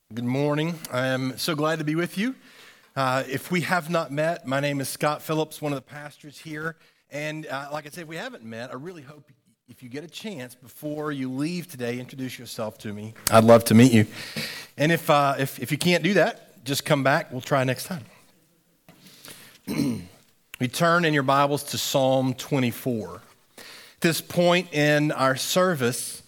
Good morning. I am so glad to be with you. If we have not met, my name is Scott Phillips, one of the pastors here. And like I said, if we haven't met, I really hope if you get a chance before you leave today, introduce yourself to me. I'd love to meet you. And if you can't do that, just come back. We'll try next time. We turn in your Bibles to Psalm 24. At this point in our service,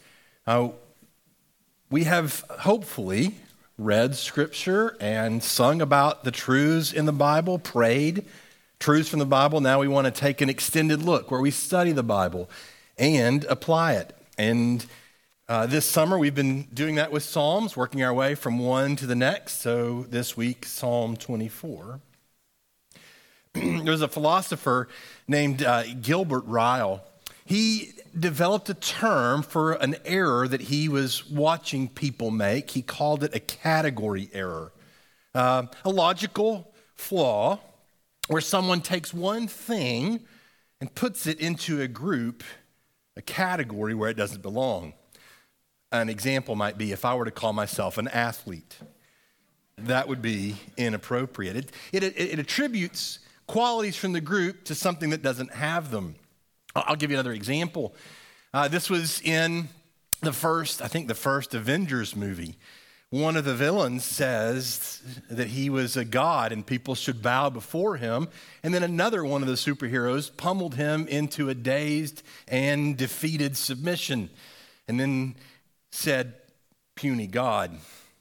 we have hopefully read Scripture and sung about the truths in the Bible, prayed truths from the Bible. Now we want to take an extended look where we study the Bible and apply it. And this summer we've been doing that with Psalms, working our way from one to the next. So this week, Psalm 24. There's a philosopher named Gilbert Ryle. He developed a term for an error that he was watching people make. He called it a category error, a logical flaw where someone takes one thing and puts it into a group, a category where it doesn't belong. An example might be if I were to call myself an athlete. That would be inappropriate. It attributes qualities from the group to something that doesn't have them. I'll give you another example. This was in the first Avengers movie. One of the villains says that he was a god and people should bow before him. And then another one of the superheroes pummeled him into a dazed and defeated submission. And then said, "Puny God."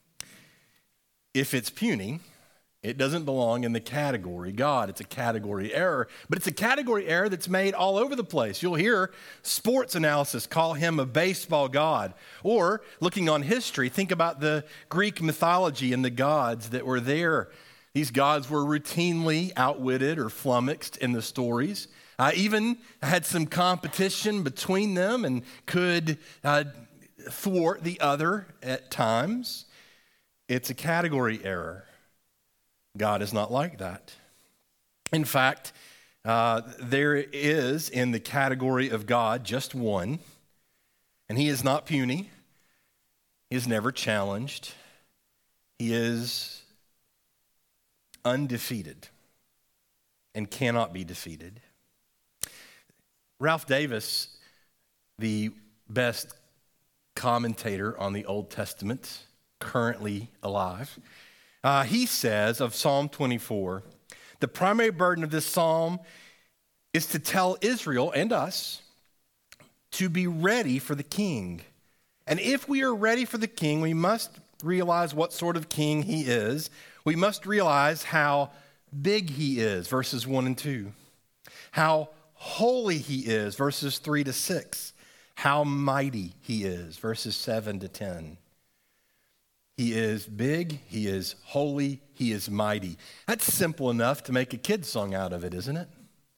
If it's puny, it doesn't belong in the category God. It's a category error. But it's a category error that's made all over the place. You'll hear sports analysis call him a baseball god. Or looking on history, think about the Greek mythology and the gods that were there. These gods were routinely outwitted or flummoxed in the stories. Even had some competition between them and could thwart the other at times. It's a category error. God is not like that. In fact, there is in the category of God just one, and he is not puny. He is never challenged. He is undefeated and cannot be defeated. Ralph Davis, the best commentator on the Old Testament, currently alive, he says of Psalm 24, the primary burden of this psalm is to tell Israel and us to be ready for the king. And if we are ready for the king, we must realize what sort of king he is. We must realize how big he is, verses 1 and 2. How holy he is, verses 3 to 6. How mighty he is, verses 7 to 10. He is big, he is holy, he is mighty. That's simple enough to make a kid's song out of it, isn't it?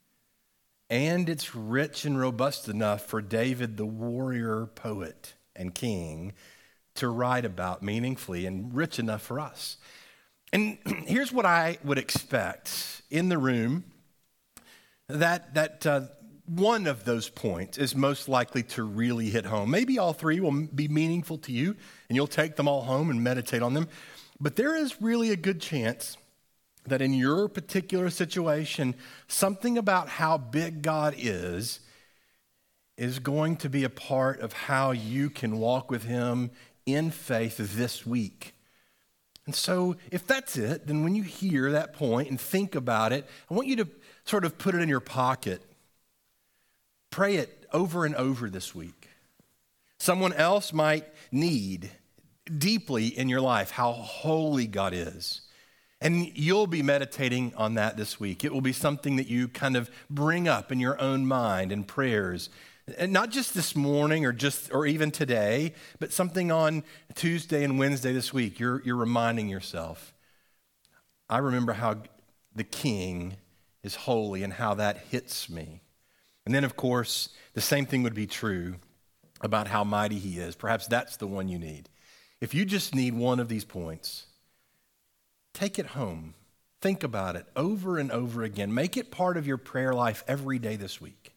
And it's rich and robust enough for David, the warrior poet and king, to write about meaningfully and rich enough for us. And here's what I would expect in the room, that one of those points is most likely to really hit home. Maybe all three will be meaningful to you, and you'll take them all home and meditate on them. But there is really a good chance that in your particular situation, something about how big God is going to be a part of how you can walk with him in faith this week. And so if that's it, then when you hear that point and think about it, I want you to sort of put it in your pocket. Pray it over and over this week. Someone else might need deeply in your life how holy God is. And you'll be meditating on that this week. It will be something that you kind of bring up in your own mind and prayers. And not just this morning or even today, but something on Tuesday and Wednesday this week. You're reminding yourself, I remember how the King is holy and how that hits me. And then, of course, the same thing would be true about how mighty he is. Perhaps that's the one you need. If you just need one of these points, take it home. Think about it over and over again. Make it part of your prayer life every day this week.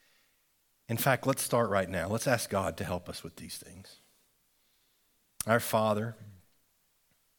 In fact, let's start right now. Let's ask God to help us with these things. Our Father,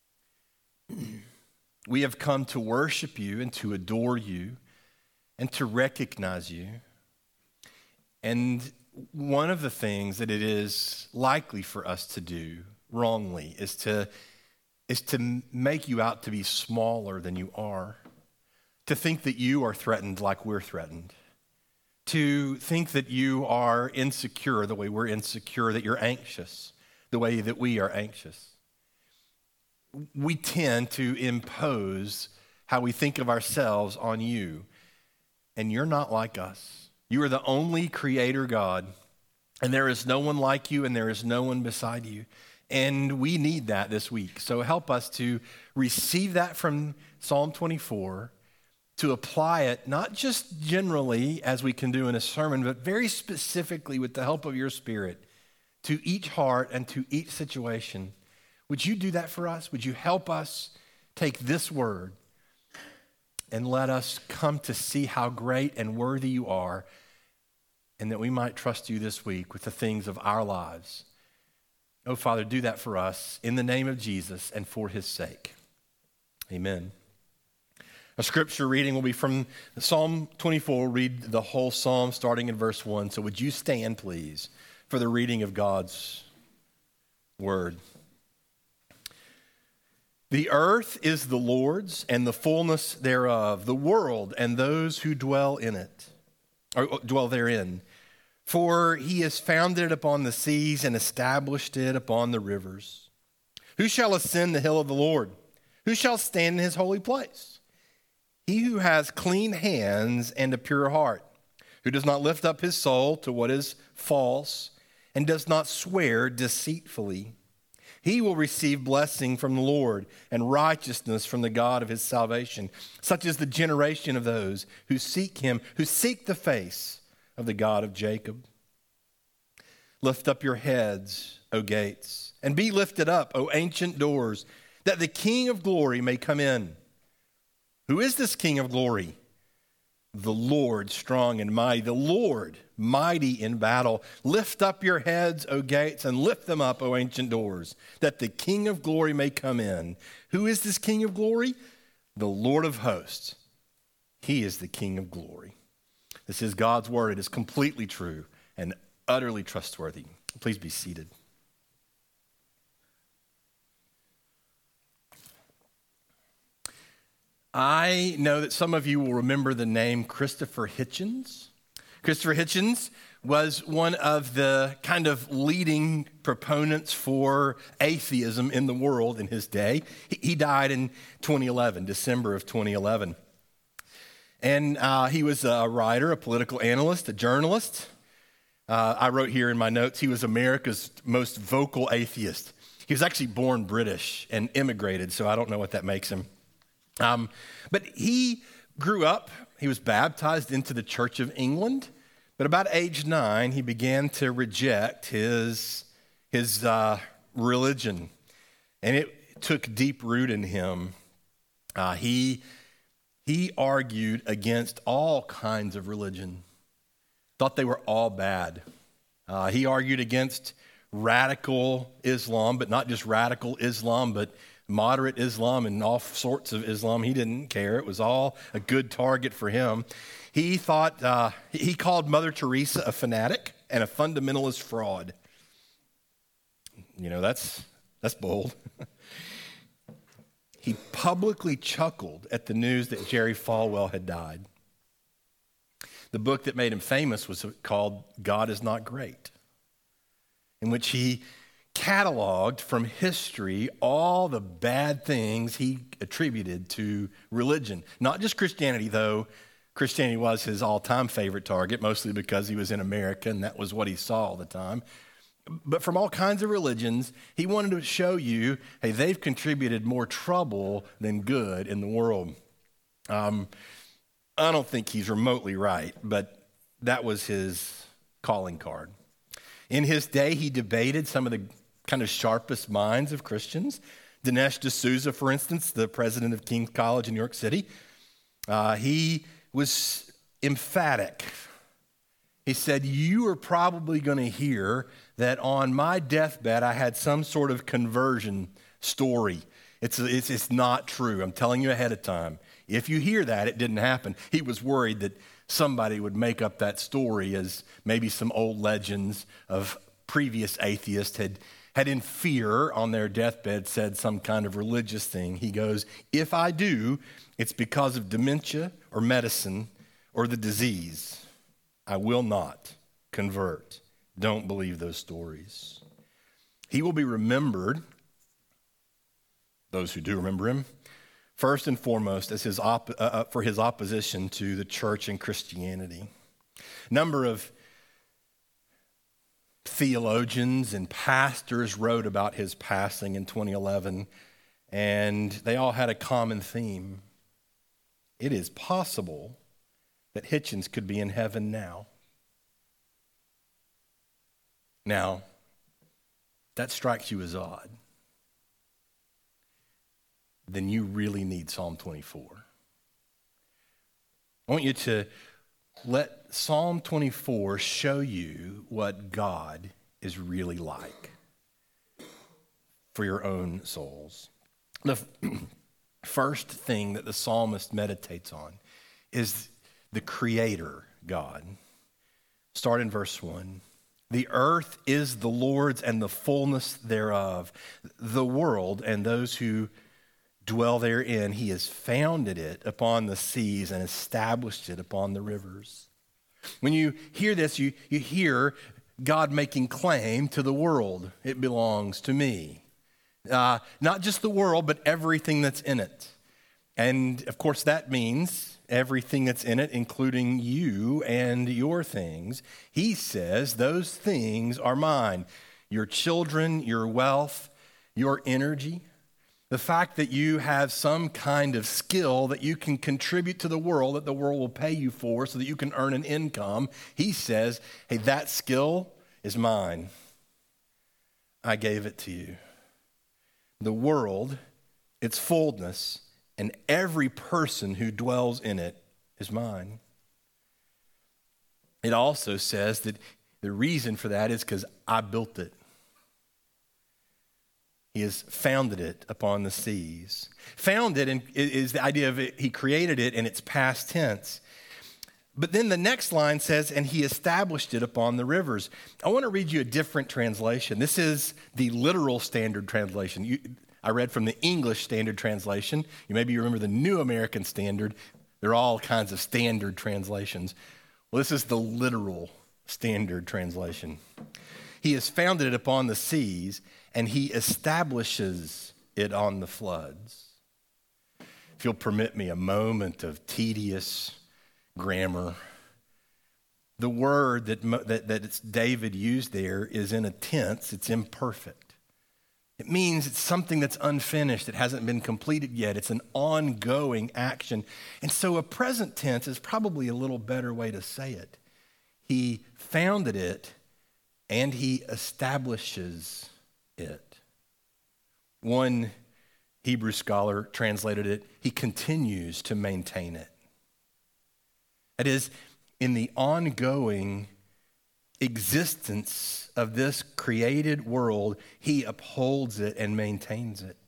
We have come to worship you and to adore you and to recognize you. And one of the things that it is likely for us to do wrongly is to make you out to be smaller than you are, to think that you are threatened like we're threatened, to think that you are insecure the way we're insecure, that you're anxious the way that we are anxious. We tend to impose how we think of ourselves on you, and you're not like us. You are the only creator God, and there is no one like you, and there is no one beside you. And we need that this week. So help us to receive that from Psalm 24, to apply it, not just generally as we can do in a sermon, but very specifically with the help of your Spirit to each heart and to each situation. Would you do that for us? Would you help us take this word and let us come to see how great and worthy you are, and that we might trust you this week with the things of our lives? Oh, Father, do that for us in the name of Jesus and for his sake. Amen. A scripture reading will be from Psalm 24. We'll read the whole psalm starting in verse 1. So would you stand, please, for the reading of God's word. The earth is the Lord's and the fullness thereof, the world and those who dwell in it, or dwell therein. For he has founded it upon the seas and established it upon the rivers. Who shall ascend the hill of the Lord? Who shall stand in his holy place? He who has clean hands and a pure heart, who does not lift up his soul to what is false and does not swear deceitfully. He will receive blessing from the Lord and righteousness from the God of his salvation. Such is the generation of those who seek him, who seek the face of the God of Jacob. Lift up your heads, O gates, and be lifted up, O ancient doors, that the King of glory may come in. Who is this King of glory? The Lord strong and mighty, the Lord mighty in battle. Lift up your heads, O gates, and lift them up, O ancient doors, that the King of glory may come in. Who is this King of glory? The Lord of hosts. He is the King of glory. This is God's word. It is completely true and utterly trustworthy. Please be seated. I know that some of you will remember the name Christopher Hitchens. Christopher Hitchens was one of the kind of leading proponents for atheism in the world in his day. He died in 2011, December of 2011. And he was a writer, a political analyst, a journalist. I wrote here in my notes, he was America's most vocal atheist. He was actually born British and immigrated, so I don't know what that makes him. But he grew up, he was baptized into the Church of England, but about age 9, he began to reject his religion, and it took deep root in him. He argued against all kinds of religion, thought they were all bad. He argued against radical Islam, but not just radical Islam, but moderate Islam and all sorts of Islam. He didn't care. It was all a good target for him. He thought, he called Mother Teresa a fanatic and a fundamentalist fraud. You know, that's bold. He publicly chuckled at the news that Jerry Falwell had died. The book that made him famous was called God Is Not Great, in which he cataloged from history all the bad things he attributed to religion. Not just Christianity, though. Christianity was his all-time favorite target, mostly because he was in America and that was what he saw all the time. But from all kinds of religions, he wanted to show you, hey, they've contributed more trouble than good in the world. I don't think he's remotely right, but that was his calling card. In his day, he debated some of the kind of sharpest minds of Christians. Dinesh D'Souza, for instance, the president of King's College in New York City, he was emphatic. He said, you are probably going to hear that on my deathbed, I had some sort of conversion story. It's not true. I'm telling you ahead of time. If you hear that, it didn't happen. He was worried that somebody would make up that story as maybe some old legends of previous atheists had in fear on their deathbed said some kind of religious thing. He goes, if I do, it's because of dementia or medicine or the disease. I will not convert. Don't believe those stories. He will be remembered, those who do remember him, first and foremost as for his opposition to the church and Christianity. A number of theologians and pastors wrote about his passing in 2011, and they all had a common theme. It is possible that Hitchens could be in heaven now. Now, that strikes you as odd. Then you really need Psalm 24. I want you to let Psalm 24 show you what God is really like for your own souls. The first thing that the psalmist meditates on is the Creator God. Start in verse 1. The earth is the Lord's and the fullness thereof, the world and those who dwell therein. He has founded it upon the seas and established it upon the rivers. When you hear this, you hear God making claim to the world. It belongs to me. Not just the world, but everything that's in it. And of course, that means everything that's in it, including you and your things. He says, those things are mine. Your children, your wealth, your energy. The fact that you have some kind of skill that you can contribute to the world, that the world will pay you for so that you can earn an income. He says, hey, that skill is mine. I gave it to you. The world, its fullness, and every person who dwells in it is mine. It also says that the reason for that is because I built it. He has founded it upon the seas. Founded is the idea of it, he created it in its past tense. But then the next line says, and he established it upon the rivers. I want to read you a different translation. This is the literal standard translation. I read from the English Standard Translation. Maybe you remember the New American Standard. There are all kinds of standard translations. Well, this is the literal standard translation. He has founded it upon the seas, and he establishes it on the floods. If you'll permit me a moment of tedious grammar, the word that David used there is in a tense. It's imperfect. It means it's something that's unfinished. It hasn't been completed yet. It's an ongoing action. And so a present tense is probably a little better way to say it. He founded it and he establishes it. One Hebrew scholar translated it, he continues to maintain it. That is, in the ongoing existence of this created world, he upholds it and maintains it.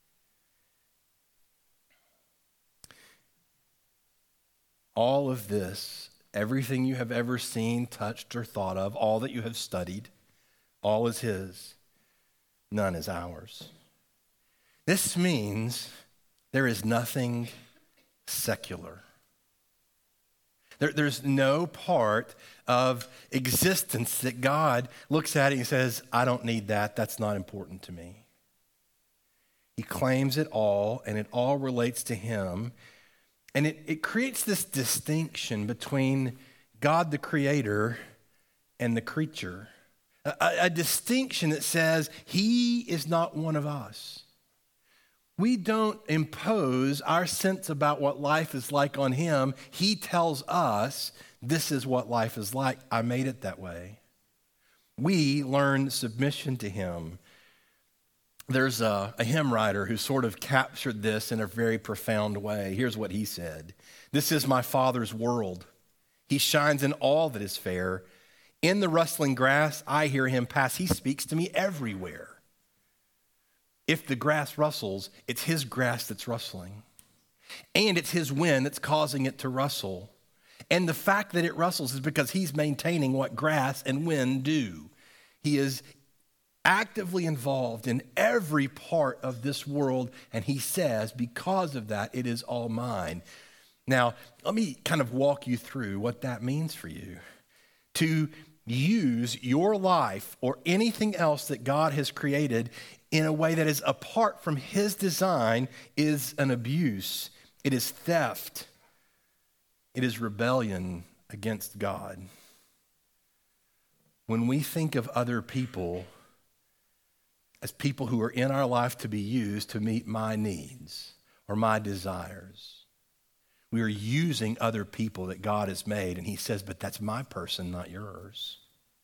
All of this, everything you have ever seen, touched, or thought of, all that you have studied, all is his. None is ours. This means there is nothing secular. There's no part of existence that God looks at and says, I don't need that. That's not important to me. He claims it all, and it all relates to him. And it creates this distinction between God the Creator and the creature. A distinction that says he is not one of us. We don't impose our sense about what life is like on him. He tells us, this is what life is like. I made it that way. We learn submission to him. There's a hymn writer who sort of captured this in a very profound way. Here's what he said. This is my Father's world. He shines in all that is fair. In the rustling grass, I hear him pass. He speaks to me everywhere. If the grass rustles, it's his grass that's rustling. And it's his wind that's causing it to rustle. And the fact that it rustles is because he's maintaining what grass and wind do. He is actively involved in every part of this world, and he says, because of that, it is all mine. Now, let me kind of walk you through what that means for you. To use your life or anything else that God has created in a way that is apart from his design is an abuse. It is theft. It is rebellion against God. When we think of other people as people who are in our life to be used to meet my needs or my desires, we are using other people that God has made, and he says, but that's my person, not yours.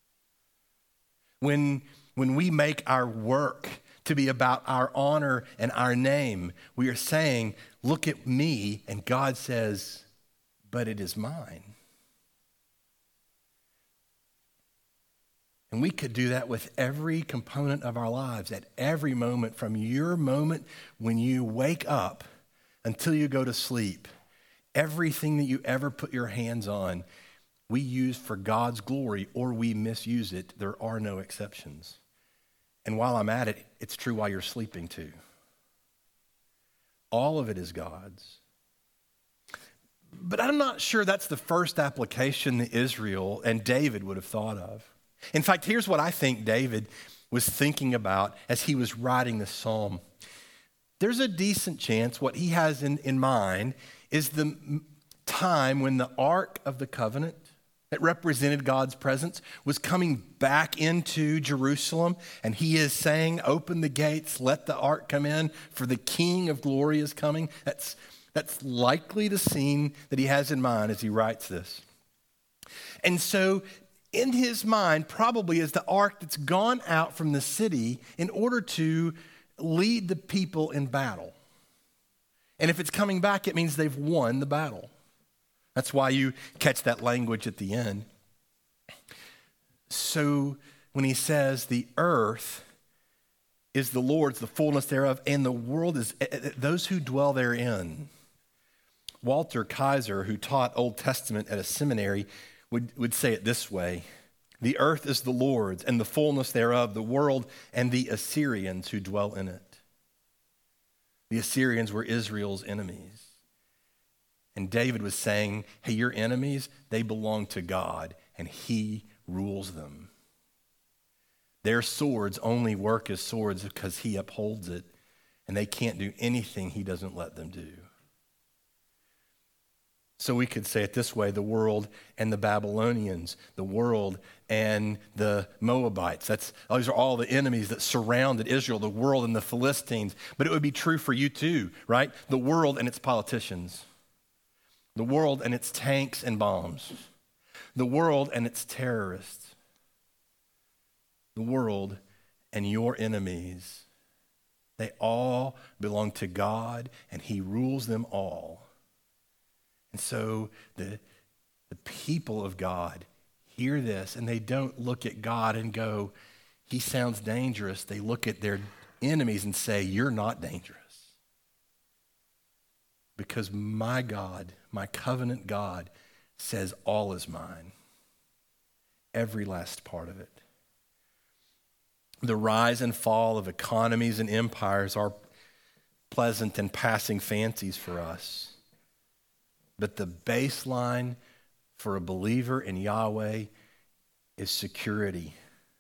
When we make our work to be about our honor and our name, we are saying, look at me, and God says, but it is mine. And we could do that with every component of our lives at every moment, from your moment when you wake up until you go to sleep. Everything that you ever put your hands on, we use for God's glory or we misuse it. There are no exceptions. And while I'm at it, it's true while you're sleeping too. All of it is God's. But I'm not sure that's the first application that Israel and David would have thought of. In fact, here's what I think David was thinking about as he was writing this psalm. There's a decent chance what he has in mind is the time when the Ark of the Covenant that represented God's presence was coming back into Jerusalem, and he is saying, open the gates, let the Ark come in, for the King of glory is coming. That's likely the scene that he has in mind as he writes this. And so in his mind probably is the ark that's gone out from the city in order to lead the people in battle. And if it's coming back, it means they've won the battle. That's why you catch that language at the end. So when he says the earth is the Lord's, the fullness thereof, and the world is those who dwell therein. Walter Kaiser, who taught Old Testament at a seminary, would say it this way: the earth is the Lord's and the fullness thereof, the world and the Assyrians who dwell in it. The Assyrians were Israel's enemies. And David was saying, hey, your enemies, they belong to God, and he rules them. Their swords only work as swords because he upholds it, and they can't do anything he doesn't let them do. So we could say it this way: the world and the Babylonians, the world and the Moabites. Those are all the enemies that surrounded Israel, the world and the Philistines. But it would be true for you too, right? The world and its politicians. The world and its tanks and bombs. The world and its terrorists. The world and your enemies. They all belong to God, and he rules them all. And so the people of God hear this, and they don't look at God and go, he sounds dangerous. They look at their enemies and say, you're not dangerous. Because my God, my covenant God, says all is mine. Every last part of it. The rise and fall of economies and empires are pleasant and passing fancies for us. But the baseline for a believer in Yahweh is security.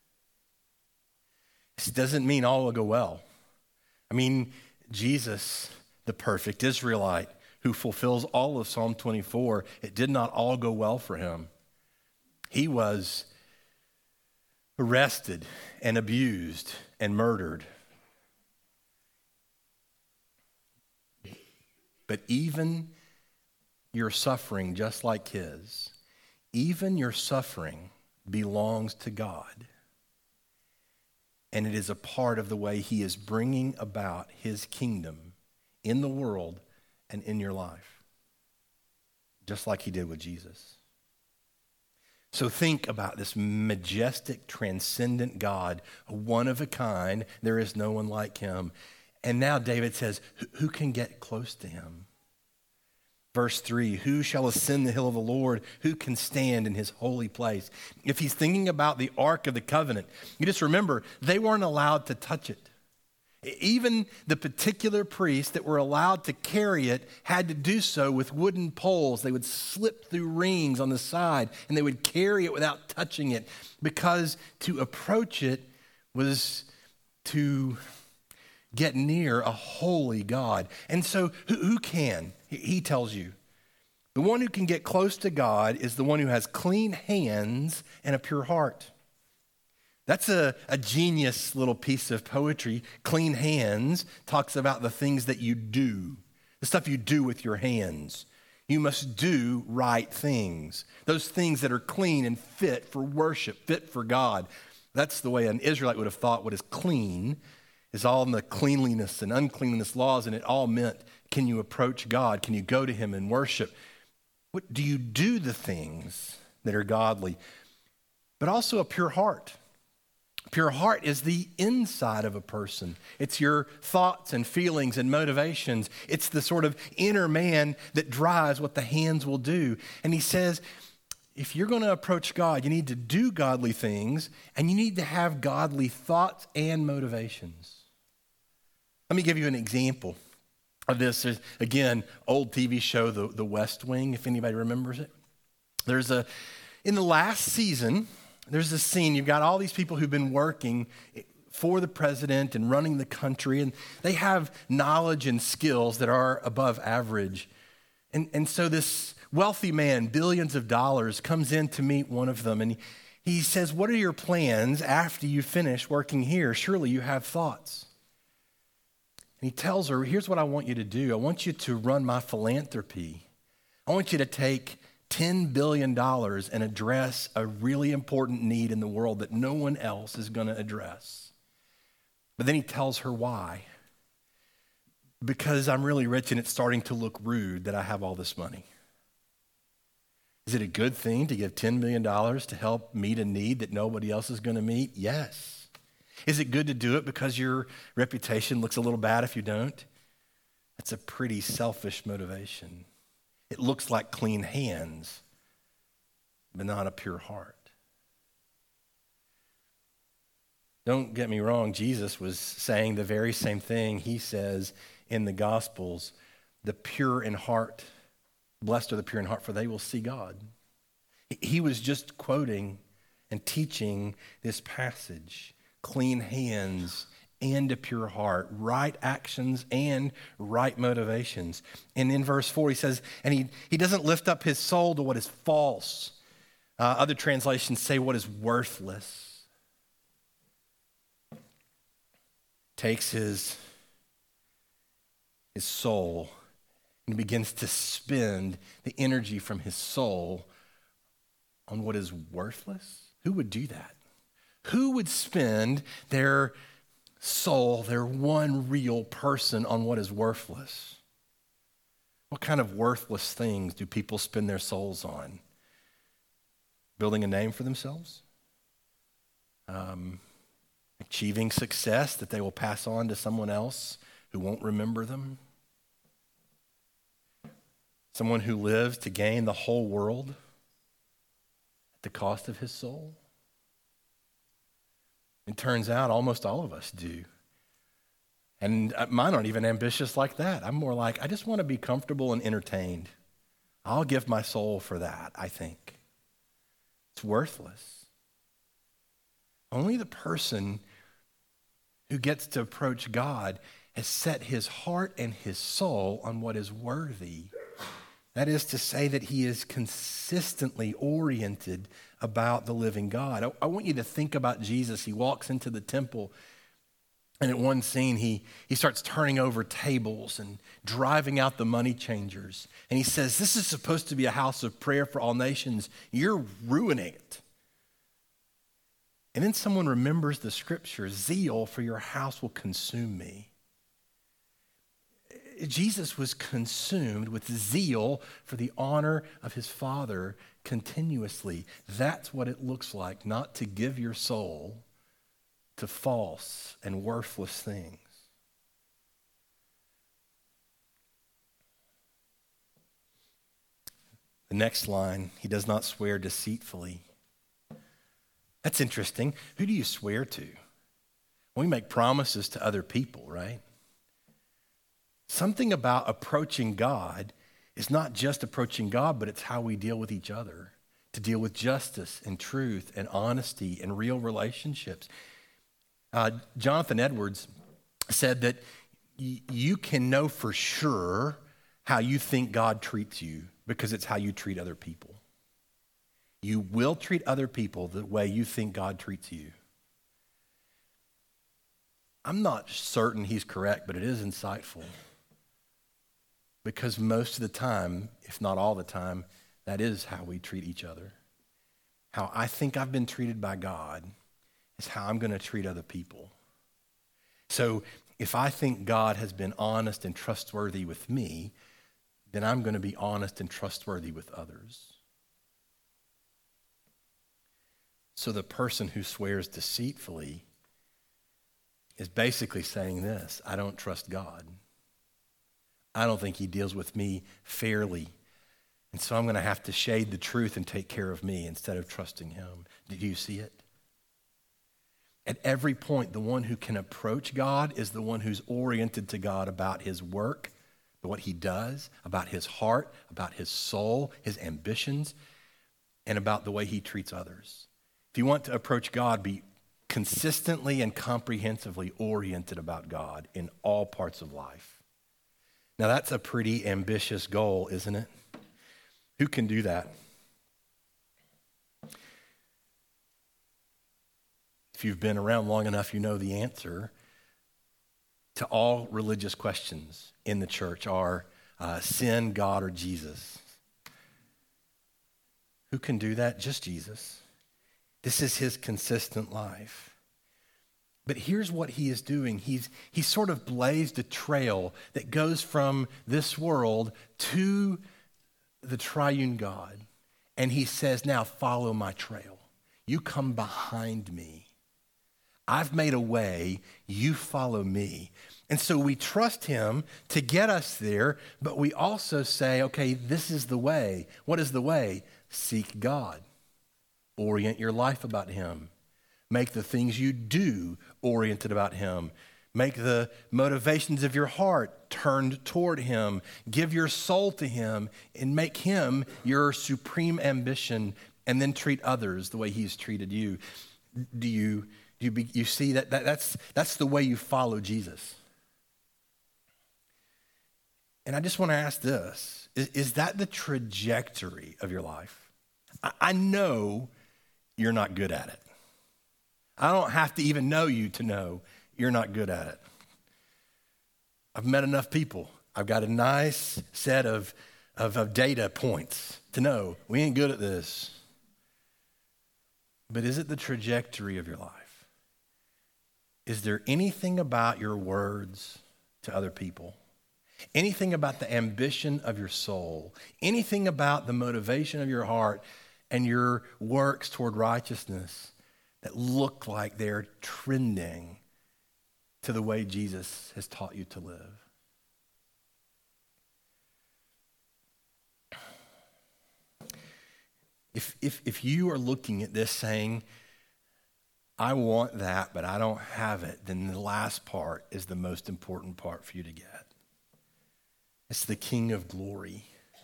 This doesn't mean all will go well. I mean, Jesus, the perfect Israelite who fulfills all of Psalm 24, it did not all go well for him. He was arrested and abused and murdered. But even your suffering, just like his, even your suffering belongs to God. And it is a part of the way he is bringing about his kingdom in the world and in your life, just like he did with Jesus. So think about this majestic, transcendent God, one of a kind. There is no one like him. And now David says, who can get close to him? Verse 3, who shall ascend the hill of the Lord? Who can stand in his holy place? If he's thinking about the Ark of the Covenant, you just remember, they weren't allowed to touch it. Even the particular priests that were allowed to carry it had to do so with wooden poles. They would slip through rings on the side, and they would carry it without touching it, because to approach it was to get near a holy God. And so who can? He tells you, the one who can get close to God is the one who has clean hands and a pure heart. That's a genius little piece of poetry. Clean hands talks about the things that you do, the stuff you do with your hands. You must do right things, those things that are clean and fit for worship, fit for God. That's the way an Israelite would have thought what is clean is all in the cleanliness and uncleanliness laws, and it all meant, can you approach God? Can you go to him and worship? What do you do the things that are godly? But also a pure heart. Pure heart is the inside of a person. It's your thoughts and feelings and motivations. It's the sort of inner man that drives what the hands will do. And he says, if you're going to approach God, you need to do godly things, and you need to have godly thoughts and motivations. Let me give you an example of this. There's, again, old TV show, The West Wing, if anybody remembers it. In the last season, there's a scene, you've got all these people who've been working for the president and running the country, and they have knowledge and skills that are above average. And so this wealthy man, billions of dollars, comes in to meet one of them, and he says, what are your plans after you finish working here? Surely you have thoughts. And he tells her, here's what I want you to do. I want you to run my philanthropy. I want you to take $10 billion and address a really important need in the world that no one else is going to address. But then he tells her why. Because I'm really rich and it's starting to look rude that I have all this money. Is it a good thing to give $10 million to help meet a need that nobody else is going to meet? Yes. Is it good to do it because your reputation looks a little bad if you don't? That's a pretty selfish motivation. It looks like clean hands, but not a pure heart. Don't get me wrong, Jesus was saying the very same thing he says in the Gospels, the pure in heart, blessed are the pure in heart, for they will see God. He was just quoting and teaching this passage, clean hands and a pure heart, right actions and right motivations. And in verse 4, he says, and he doesn't lift up his soul to what is false. Other translations say what is worthless. Takes his soul and begins to spend the energy from his soul on what is worthless. Who would do that? Who would spend their soul, their one real person, on what is worthless? What kind of worthless things do people spend their souls on? Building a name for themselves? Achieving success that they will pass on to someone else who won't remember them? Someone who lives to gain the whole world at the cost of his soul? It turns out almost all of us do. And mine aren't even ambitious like that. I'm more like, I just want to be comfortable and entertained. I'll give my soul for that, I think. It's worthless. Only the person who gets to approach God has set his heart and his soul on what is worthy. That is to say that he is consistently oriented about the living God. I want you to think about Jesus. He walks into the temple, and at one scene, he starts turning over tables and driving out the money changers. And he says, this is supposed to be a house of prayer for all nations. You're ruining it. And then someone remembers the scripture, zeal for your house will consume me. Jesus was consumed with zeal for the honor of his Father continuously. That's what it looks like, not to give your soul to false and worthless things. The next line, he does not swear deceitfully. That's interesting. Who do you swear to? We make promises to other people, right? Something about approaching God is not just approaching God, but it's how we deal with each other, to deal with justice and truth and honesty and real relationships. Jonathan Edwards said that you can know for sure how you think God treats you because it's how you treat other people. You will treat other people the way you think God treats you. I'm not certain he's correct, but it is insightful. Because most of the time, if not all the time, that is how we treat each other. How I think I've been treated by God is how I'm going to treat other people. So if I think God has been honest and trustworthy with me, then I'm going to be honest and trustworthy with others. So the person who swears deceitfully is basically saying this: I don't trust God. I don't think he deals with me fairly. And so I'm going to have to shade the truth and take care of me instead of trusting him. Did you see it? At every point, the one who can approach God is the one who's oriented to God about his work, what he does, about his heart, about his soul, his ambitions, and about the way he treats others. If you want to approach God, be consistently and comprehensively oriented about God in all parts of life. Now, that's a pretty ambitious goal, isn't it? Who can do that? If you've been around long enough, you know the answer to all religious questions in the church are sin, God, or Jesus. Who can do that? Just Jesus. This is his consistent life. But here's what he is doing. He's sort of blazed a trail that goes from this world to the triune God. And he says, now follow my trail. You come behind me. I've made a way, you follow me. And so we trust him to get us there, but we also say, okay, this is the way. What is the way? Seek God. Orient your life about him. Make the things you do oriented about him. Make the motivations of your heart turned toward him. Give your soul to him and make him your supreme ambition, and then treat others the way he's treated you. Do you see that? That's the way you follow Jesus. And I just want to ask this. Is that the trajectory of your life? I know you're not good at it. I don't have to even know you to know you're not good at it. I've met enough people. I've got a nice set of data points to know we ain't good at this. But is it the trajectory of your life? Is there anything about your words to other people? Anything about the ambition of your soul? Anything about the motivation of your heart and your works toward righteousness that look like they're trending to the way Jesus has taught you to live? If you are looking at this saying, I want that, but I don't have it, then the last part is the most important part for you to get. It's the King of glory.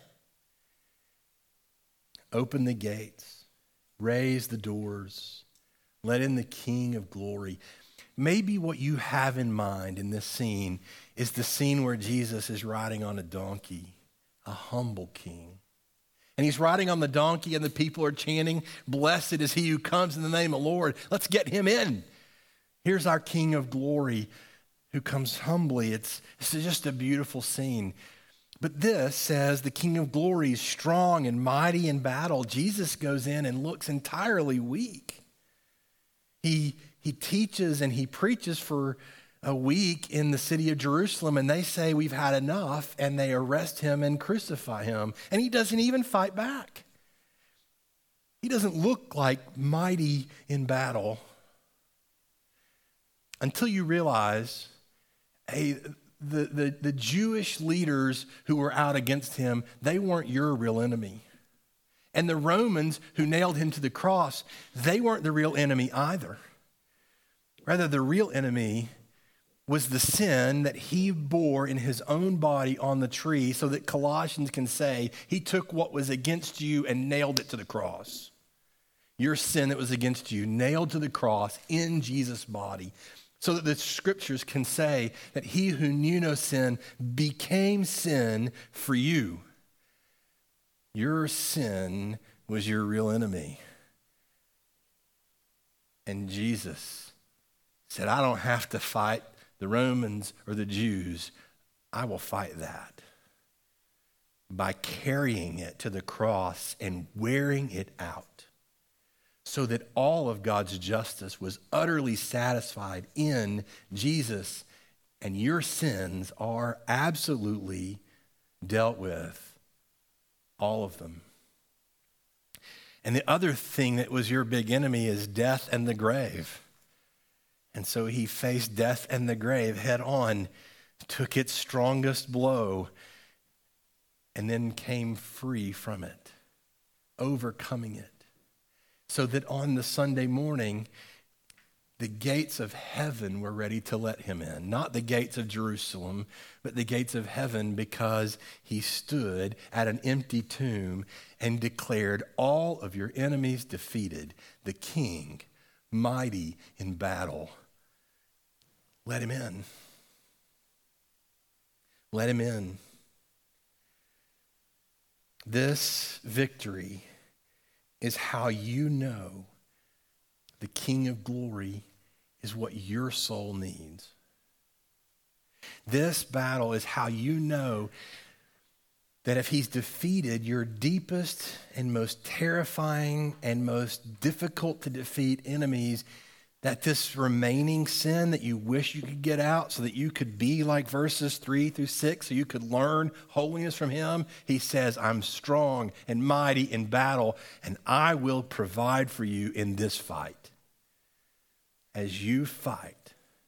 Open the gates, raise the doors, let in the King of glory. Maybe what you have in mind in this scene is the scene where Jesus is riding on a donkey, a humble king. And he's riding on the donkey and the people are chanting, blessed is he who comes in the name of the Lord. Let's get him in. Here's our King of glory who comes humbly. It's just a beautiful scene. But this says the King of glory is strong and mighty in battle. Jesus goes in and looks entirely weak. He teaches and he preaches for a week in the city of Jerusalem, and they say we've had enough, and they arrest him and crucify him. And he doesn't even fight back. He doesn't look like mighty in battle until you realize, hey, the Jewish leaders who were out against him, they weren't your real enemy. And the Romans who nailed him to the cross, they weren't the real enemy either. Rather, the real enemy was the sin that he bore in his own body on the tree, so that Colossians can say he took what was against you and nailed it to the cross. Your sin that was against you, nailed to the cross in Jesus' body, so that the scriptures can say that he who knew no sin became sin for you. Your sin was your real enemy. And Jesus said, I don't have to fight the Romans or the Jews. I will fight that by carrying it to the cross and wearing it out, so that all of God's justice was utterly satisfied in Jesus, and your sins are absolutely dealt with, all of them. And the other thing that was your big enemy is death and the grave. And so he faced death and the grave head on, took its strongest blow, and then came free from it, overcoming it. So that on the Sunday morning, the gates of heaven were ready to let him in. Not the gates of Jerusalem, but the gates of heaven, because he stood at an empty tomb and declared all of your enemies defeated, the King, mighty in battle. Let him in. Let him in. This victory is how you know the King of Glory is what your soul needs. This battle is how you know that if he's defeated your deepest and most terrifying and most difficult to defeat enemies, that this remaining sin that you wish you could get out so that you could be like verses 3-6, so you could learn holiness from him, he says, I'm strong and mighty in battle, and I will provide for you in this fight. As you fight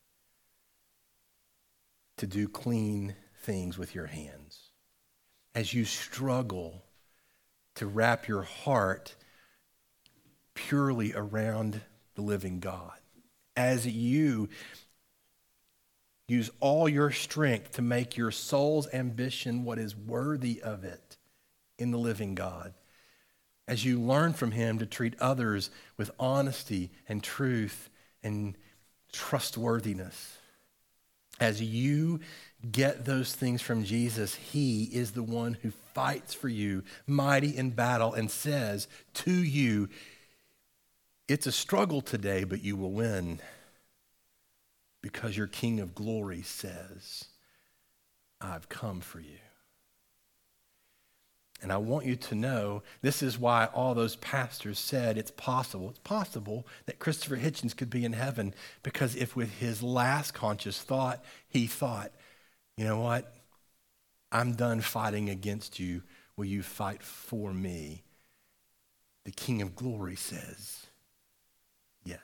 to do clean things with your hands, as you struggle to wrap your heart purely around the living God, as you use all your strength to make your soul's ambition what is worthy of it in the living God, as you learn from him to treat others with honesty and truth and trustworthiness, as you get those things from Jesus, he is the one who fights for you, mighty in battle, and says to you, it's a struggle today, but you will win, because your King of Glory says, I've come for you. And I want you to know, this is why all those pastors said it's possible that Christopher Hitchens could be in heaven, because if with his last conscious thought, he thought, you know what? I'm done fighting against you. Will you fight for me? The King of Glory says, yes.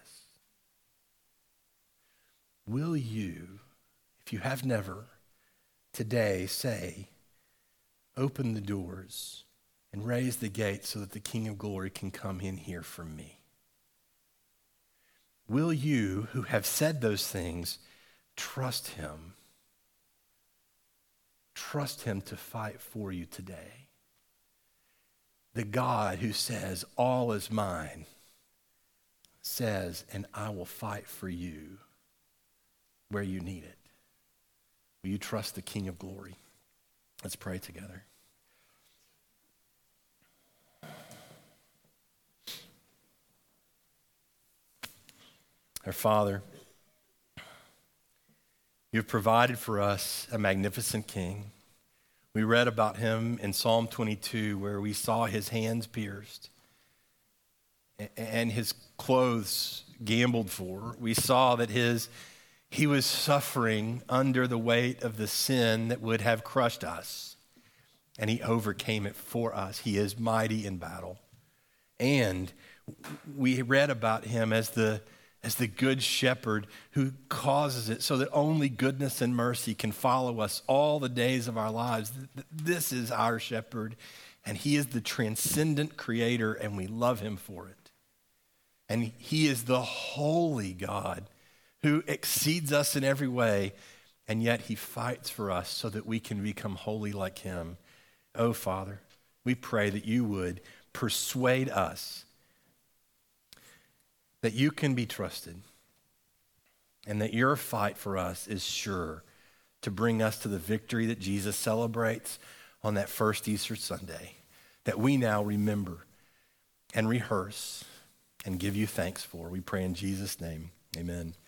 Will you, if you have never, today say, open the doors and raise the gates so that the King of Glory can come in here for me? Will you, who have said those things, trust him? Trust him to fight for you today. The God who says, all is mine, says, and I will fight for you where you need it. Will you trust the King of Glory? Let's pray together. Our Father, you've provided for us a magnificent King. We read about him in Psalm 22, where we saw his hands pierced and his clothes gambled for. We saw that he was suffering under the weight of the sin that would have crushed us, and he overcame it for us. He is mighty in battle. And we read about him as the good shepherd who causes it so that only goodness and mercy can follow us all the days of our lives. This is our shepherd, And he is the transcendent creator, and we love him for it. And he is the holy God who exceeds us in every way, and yet he fights for us so that we can become holy like him. Oh, Father, we pray that you would persuade us that you can be trusted and that your fight for us is sure to bring us to the victory that Jesus celebrates on that first Easter Sunday, that we now remember and rehearse and give you thanks for. We pray in Jesus' name, amen.